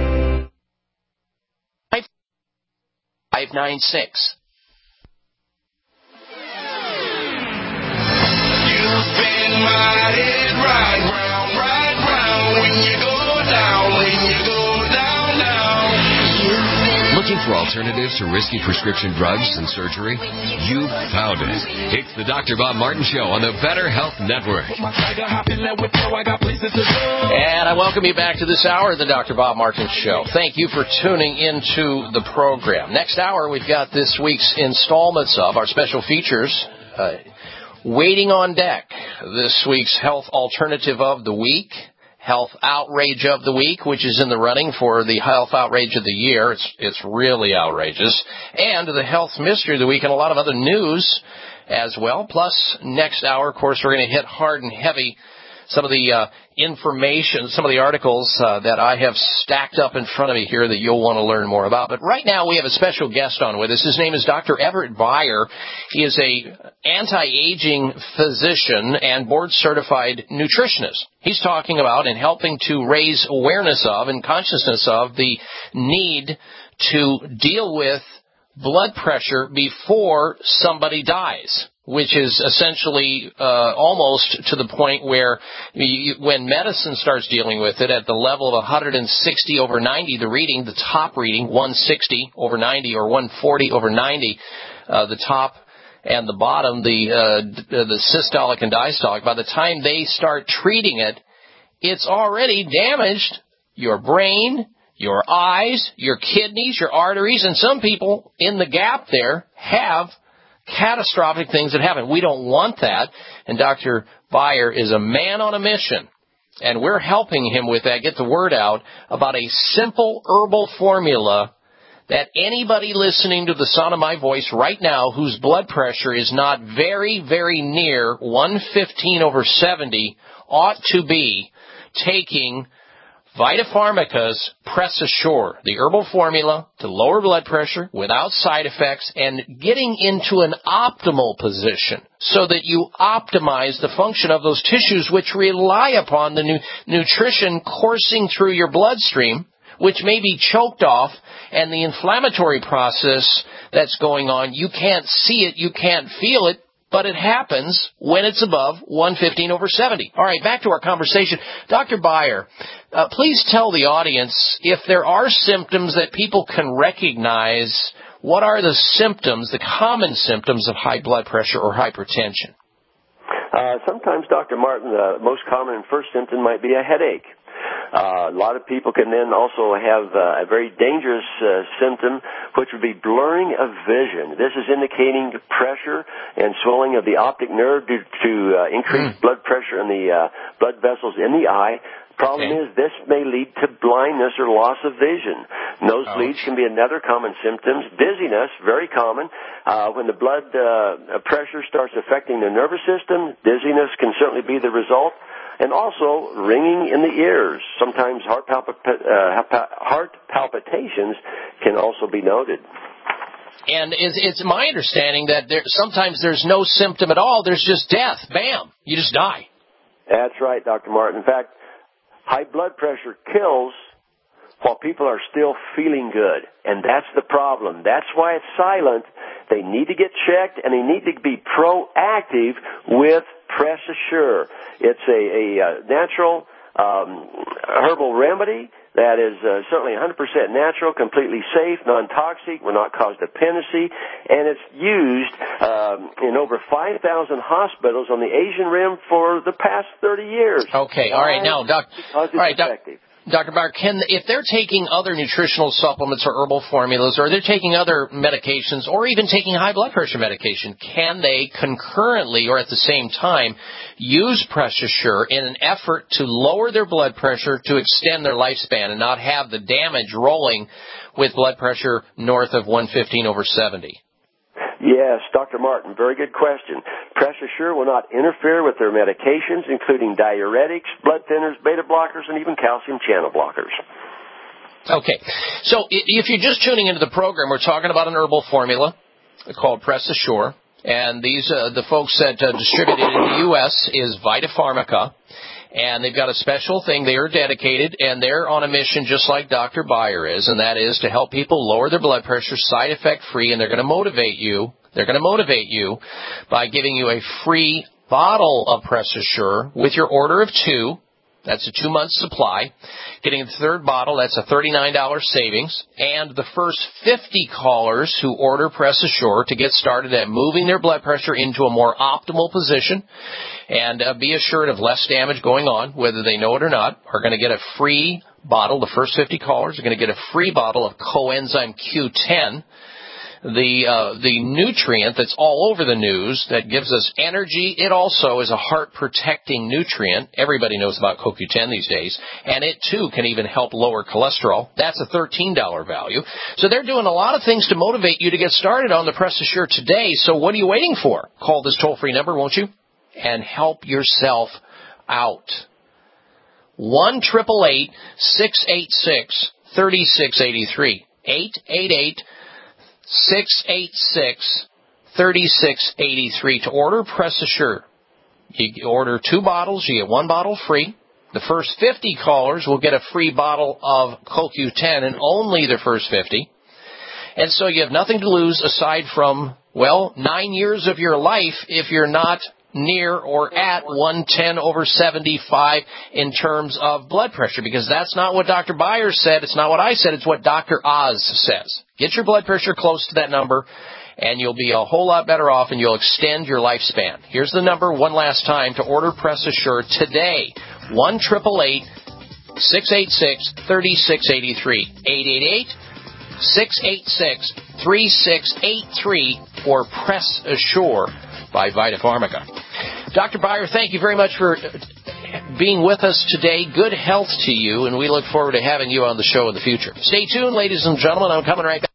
five nine six. You've been riding right round, right round when you go down, when you go down, down. Looking for a alternatives to risky prescription drugs and surgery? You've found it. It's the Doctor Bob Martin Show on the Better Health Network. And I welcome you back to this hour of the Doctor Bob Martin Show. Thank you for tuning into the program. Next hour, we've got this week's installments of our special features, uh, waiting on deck. This week's Health Alternative of the Week, Health Outrage of the Week, which is in the running for the Health Outrage of the Year. It's, it's really outrageous. And the Health Mystery of the Week and a lot of other news as well. Plus, next hour, of course, we're going to hit hard and heavy some of the uh, information, some of the articles uh, that I have stacked up in front of me here that you'll want to learn more about. But right now we have a special guest on with us. His name is Doctor Everett Beyer. He is a anti-aging physician and board-certified nutritionist. He's talking about and helping to raise awareness of and consciousness of the need to deal with blood pressure before somebody dies, which is essentially uh, almost to the point where you, when medicine starts dealing with it at the level of one hundred sixty over ninety, the reading, the top reading, one sixty over ninety or one forty over ninety, uh, the top and the bottom, the uh, the systolic and diastolic, by the time they start treating it, it's already damaged your brain, your eyes, your kidneys, your arteries, and some people in the gap there have catastrophic things that happen. We don't want that, and Doctor Beyer is a man on a mission, and we're helping him with that, get the word out about a simple herbal formula that anybody listening to the sound of my voice right now whose blood pressure is not very, very near one fifteen over seventy ought to be taking VitaPharmaca's Press Assure, the herbal formula to lower blood pressure without side effects and getting into an optimal position so that you optimize the function of those tissues which rely upon the nu- nutrition coursing through your bloodstream, which may be choked off, and the inflammatory process that's going on, you can't see it, you can't feel it, but it happens when it's above one fifteen over seventy. All right, back to our conversation. Doctor Beyer, uh, please tell the audience if there are symptoms that people can recognize. What are the symptoms, the common symptoms of high blood pressure or hypertension? Uh, sometimes, Doctor Martin, the most common first symptom might be a headache. Uh, a lot of people can then also have uh, a very dangerous uh, symptom, which would be blurring of vision. This is indicating pressure and swelling of the optic nerve due to uh, increased mm. blood pressure in the uh, blood vessels in the eye. Problem okay. is, this may lead to blindness or loss of vision. Nosebleeds can be another common symptom. Dizziness, very common. Uh, when the blood uh, pressure starts affecting the nervous system, dizziness can certainly be the result. And also ringing in the ears. Sometimes heart, palpit- uh, heart palpitations can also be noted. And it's, it's my understanding that there, sometimes there's no symptom at all. There's just death. Bam. You just die. That's right, Doctor Martin. In fact, high blood pressure kills while people are still feeling good. And that's the problem. That's why it's silent. They need to get checked, and they need to be proactive with Press Assure. It's a, a, a natural um, herbal remedy that is uh, certainly one hundred percent natural, completely safe, non-toxic, will not cause dependency, and it's used um, in over five thousand hospitals on the Asian Rim for the past thirty years. Okay, all right, now, Doc, because it's all right, effective. Doc, Doctor Beyer, can, if they're taking other nutritional supplements or herbal formulas, or they're taking other medications, or even taking high blood pressure medication, can they concurrently or at the same time use Press Assure in an effort to lower their blood pressure to extend their lifespan and not have the damage rolling with blood pressure north of one fifteen over seventy? Yes, Doctor Martin, very good question. Press Assure will not interfere with their medications, including diuretics, blood thinners, beta blockers, and even calcium channel blockers. Okay, so if you're just tuning into the program, we're talking about an herbal formula called Press Assure, and these uh, the folks that uh, distribute it in the U S is VitaPharmaca. And they've got a special thing. They are dedicated, and they're on a mission just like Doctor Beyer is, and that is to help people lower their blood pressure side effect free, and they're going to motivate you. They're going to motivate you by giving you a free bottle of Press Assure with your order of two. That's a two-month supply. Getting the third bottle, that's a thirty-nine dollars savings. And the first fifty callers who order Press Assure to get started at moving their blood pressure into a more optimal position and uh, be assured of less damage going on, whether they know it or not, are going to get a free bottle. The first fifty callers are going to get a free bottle of Coenzyme Q ten. The uh, the nutrient that's all over the news that gives us energy. It also is a heart-protecting nutrient. Everybody knows about Co Q ten these days. And it, too, can even help lower cholesterol. That's a thirteen dollars value. So they're doing a lot of things to motivate you to get started on the Press Assure today. So what are you waiting for? Call this toll-free number, won't you? And help yourself out. one eight eight eight, six eight six, three six eight three. eight eight eight, six eight six, three six eight three to order Press Assure. You order two bottles, you get one bottle free. The first fifty callers will get a free bottle of Co Q ten, and only the first fifty. And so you have nothing to lose aside from, well, nine years of your life if you're not near or at one ten over seventy-five in terms of blood pressure, because that's not what Doctor Byers said. It's not what I said. It's what Doctor Oz says. Get your blood pressure close to that number, and you'll be a whole lot better off, and you'll extend your lifespan. Here's the number one last time to order Press Assure today. one eight eight eight, six eight six, three six eight three. eight eight eight, six eight six, three six eight three for Press Assure by Vita Pharmica. Doctor Byer, thank you very much for being with us today. Good health to you, and we look forward to having you on the show in the future. Stay tuned, ladies and gentlemen. I'm coming right back.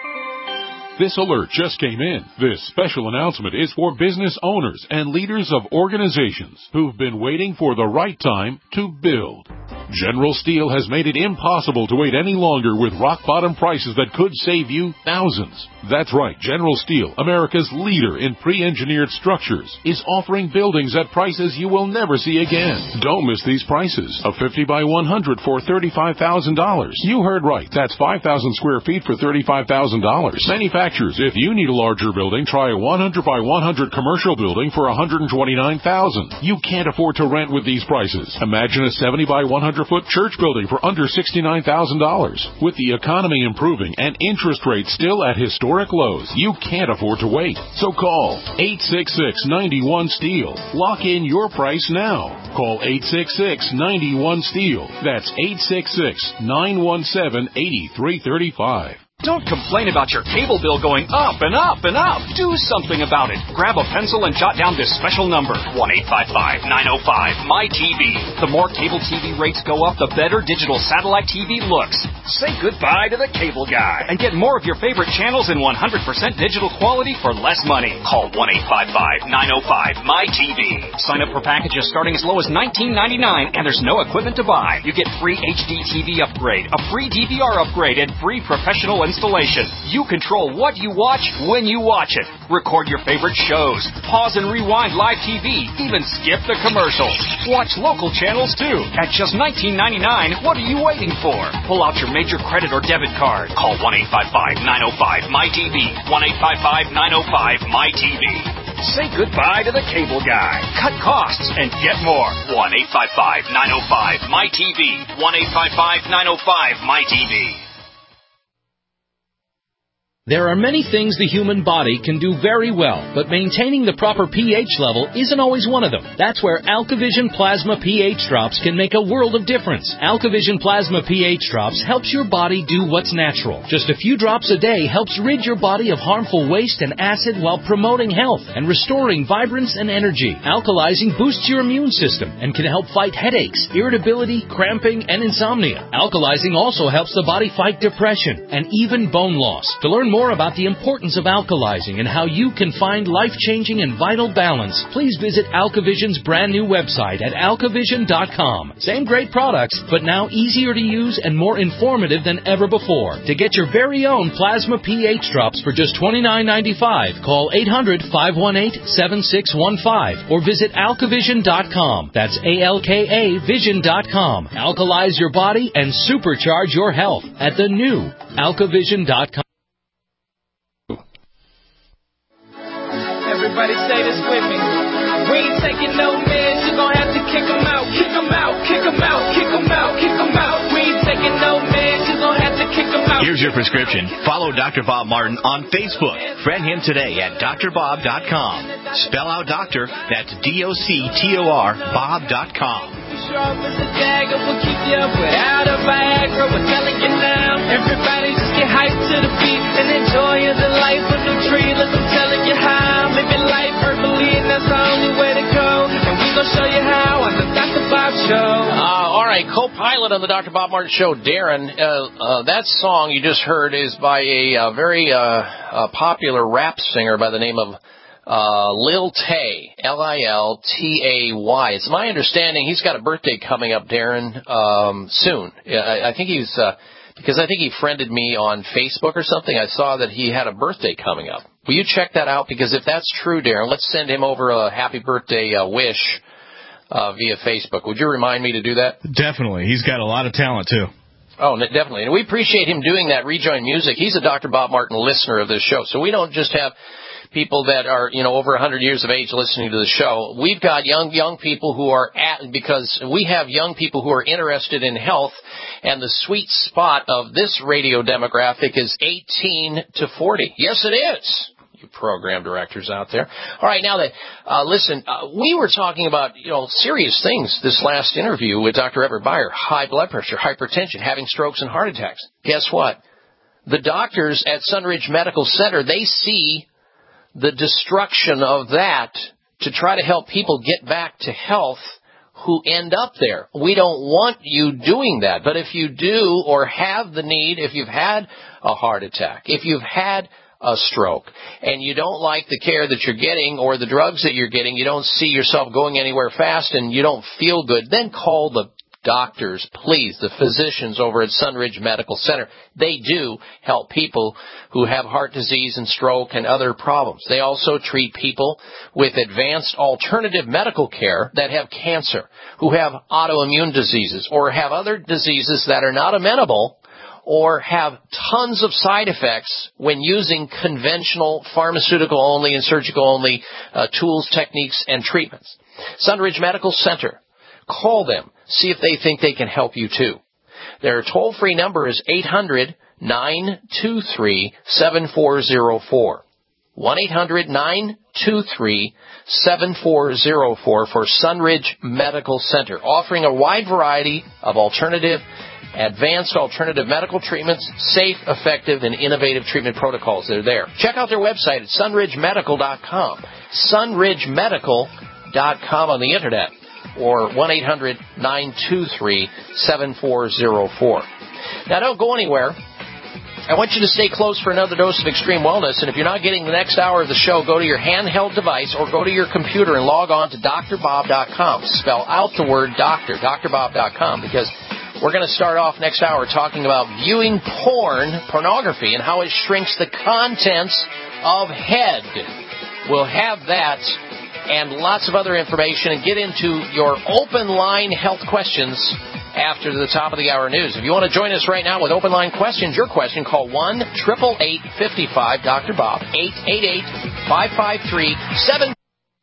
This alert just came in. This special announcement is for business owners and leaders of organizations who've been waiting for the right time to build. General Steel has made it impossible to wait any longer with rock-bottom prices that could save you thousands. That's right, General Steel, America's leader in pre-engineered structures, is offering buildings at prices you will never see again. Don't miss these prices. A fifty by one hundred for thirty-five thousand dollars. You heard right. That's five thousand square feet for thirty-five thousand dollars. Manufacturers, if you need a larger building, try a one hundred by one hundred commercial building for one hundred twenty-nine thousand dollars. You can't afford to rent with these prices. Imagine a seventy by one hundred foot church building for under sixty-nine thousand dollars. With the economy improving and interest rates still at historic lows, you can't afford to wait. So call eight six six, nine one, STEEL. Lock in your price now. Call eight six six, nine one, STEEL. That's eight six six, nine one seven, eight three three five. Don't complain about your cable bill going up and up and up. Do something about it. Grab a pencil and jot down this special number, one eight five five, nine oh five, M Y T V. The more cable T V rates go up, the better digital satellite T V looks. Say goodbye to the cable guy and get more of your favorite channels in one hundred percent digital quality for less money. Call one eight five five, nine oh five, M Y T V. Sign up for packages starting as low as nineteen ninety-nine, and there's no equipment to buy. You get free H D T V upgrade, a free D V R upgrade, and free professional installation. You control what you watch when you watch it. Record your favorite shows. Pause and rewind live T V. Even skip the commercials. Watch local channels too. At just nineteen ninety-nine, what are you waiting for? Pull out your major credit or debit card. Call one eight five five, nine oh five, M Y T V. one eight five five, nine oh five, M Y T V. Say goodbye to the cable guy. Cut costs and get more. one eight five five, nine oh five, M Y T V. one eight five five, nine oh five, M Y T V. There are many things the human body can do very well, but maintaining the proper pH level isn't always one of them. That's where AlkaVision Plasma pH Drops can make a world of difference. AlkaVision Plasma pH Drops helps your body do what's natural. Just a few drops a day helps rid your body of harmful waste and acid while promoting health and restoring vibrance and energy. Alkalizing boosts your immune system and can help fight headaches, irritability, cramping, and insomnia. Alkalizing also helps the body fight depression and even bone loss. To learn more about the importance of alkalizing and how you can find life-changing and vital balance, please visit AlkaVision's brand new website at alkavision dot com. Same great products, but now easier to use and more informative than ever before. To get your very own Plasma pH Drops for just twenty-nine ninety-five, call eight hundred, five one eight, seven six one five or visit alkavision dot com. That's A L K A vision dot com. Alkalize your body and supercharge your health at the new alkavision dot com. Everybody say this with me. We ain't taking no meds, you gon' have to kick 'em out, kick 'em out, kick 'em out, kick 'em out, kick 'em out. We ain't taking no meds, you gon' have to kick 'em out. Here's your prescription. Follow Doctor Bob Martin on Facebook. Friend him today at D R bob dot com. Spell out doctor, that's D O C T O R, bob dot com. Sharp as a dagger, we'll keep you up without a Viagra. We're telling you now, everybody just get hyped to the beat and enjoy the life of the tree. Look, I'm telling you how, live your life verbally, and that's the only way to go. And we gonna show you how on the Doctor Bob Show. Uh, all right, co-pilot on the Doctor Bob Martin Show, Darren. Uh, uh, that song you just heard is by a uh, very uh, uh, popular rap singer by the name of Uh, Lil Tay, L I L T A Y. It's my understanding he's got a birthday coming up, Darren, um, soon. I, I think he's, uh, because I think he friended me on Facebook or something. I saw that he had a birthday coming up. Will you check that out? Because if that's true, Darren, let's send him over a happy birthday uh, wish uh, via Facebook. Would you remind me to do that? Definitely. He's got a lot of talent, too. Oh, definitely. And we appreciate him doing that, Rejoin Music. He's a Doctor Bob Martin listener of this show. So we don't just have people that are, you know, over one hundred years of age listening to the show. We've got young, young people who are at, because we have young people who are interested in health, and the sweet spot of this radio demographic is eighteen to forty. Yes, it is. You program directors out there. All right, now that, uh, listen, uh, we were talking about, you know, serious things this last interview with Doctor Everett Beyer, high blood pressure, hypertension, having strokes and heart attacks. Guess what? The doctors at Sunridge Medical Center, they see the destruction of that to try to help people get back to health who end up there. We don't want you doing that. But if you do or have the need, if you've had a heart attack, if you've had a stroke, and you don't like the care that you're getting or the drugs that you're getting, you don't see yourself going anywhere fast and you don't feel good, then call the doctors, please, the physicians over at Sunridge Medical Center. They do help people who have heart disease and stroke and other problems. They also treat people with advanced alternative medical care that have cancer, who have autoimmune diseases, or have other diseases that are not amenable or have tons of side effects when using conventional pharmaceutical-only and surgical-only uh, tools, techniques, and treatments. Sunridge Medical Center. Call them. See if they think they can help you, too. Their toll-free number is eight hundred, nine two three, seven four zero four. one eight hundred, nine two three, seven four zero four for Sunridge Medical Center, offering a wide variety of alternative, advanced alternative medical treatments, safe, effective, and innovative treatment protocols. They're there. Check out their website at sunridge medical dot com. sunridge medical dot com on the Internet. Or one eight hundred, nine two three, seven four zero four. Now, don't go anywhere. I want you to stay close for another dose of Extreme Wellness, and if you're not getting the next hour of the show, go to your handheld device or go to your computer and log on to D R bob dot com. Spell out the word doctor, D R bob dot com, because we're going to start off next hour talking about viewing porn, pornography, and how it shrinks the contents of head. We'll have that and lots of other information, and get into your open line health questions after the top of the hour news. If you want to join us right now with open line questions, your question, call one eight eight eight, five five, Doctor Bob, eight eight eight, five five three, seven.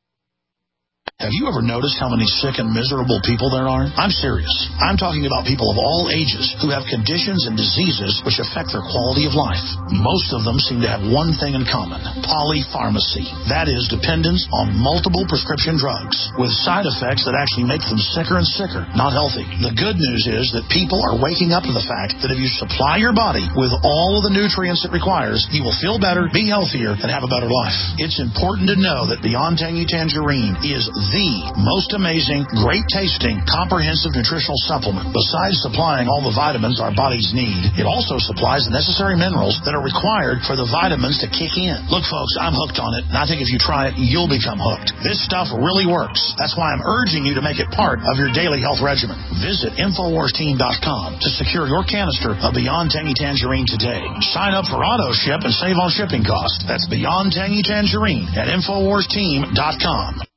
Have you ever noticed how many sick and miserable people there are? I'm serious. I'm talking about people of all ages who have conditions and diseases which affect their quality of life. Most of them seem to have one thing in common: polypharmacy. That is, dependence on multiple prescription drugs with side effects that actually make them sicker and sicker, not healthy. The good news is that people are waking up to the fact that if you supply your body with all of the nutrients it requires, you will feel better, be healthier, and have a better life. It's important to know that Beyond Tangy Tangerine is the most amazing, great-tasting, comprehensive nutritional supplement. Besides supplying all the vitamins our bodies need, it also supplies the necessary minerals that are required for the vitamins to kick in. Look, folks, I'm hooked on it, and I think if you try it, you'll become hooked. This stuff really works. That's why I'm urging you to make it part of your daily health regimen. Visit Infowars Team dot com to secure your canister of Beyond Tangy Tangerine today. Sign up for auto ship and save on shipping costs. That's Beyond Tangy Tangerine at Infowars Team dot com.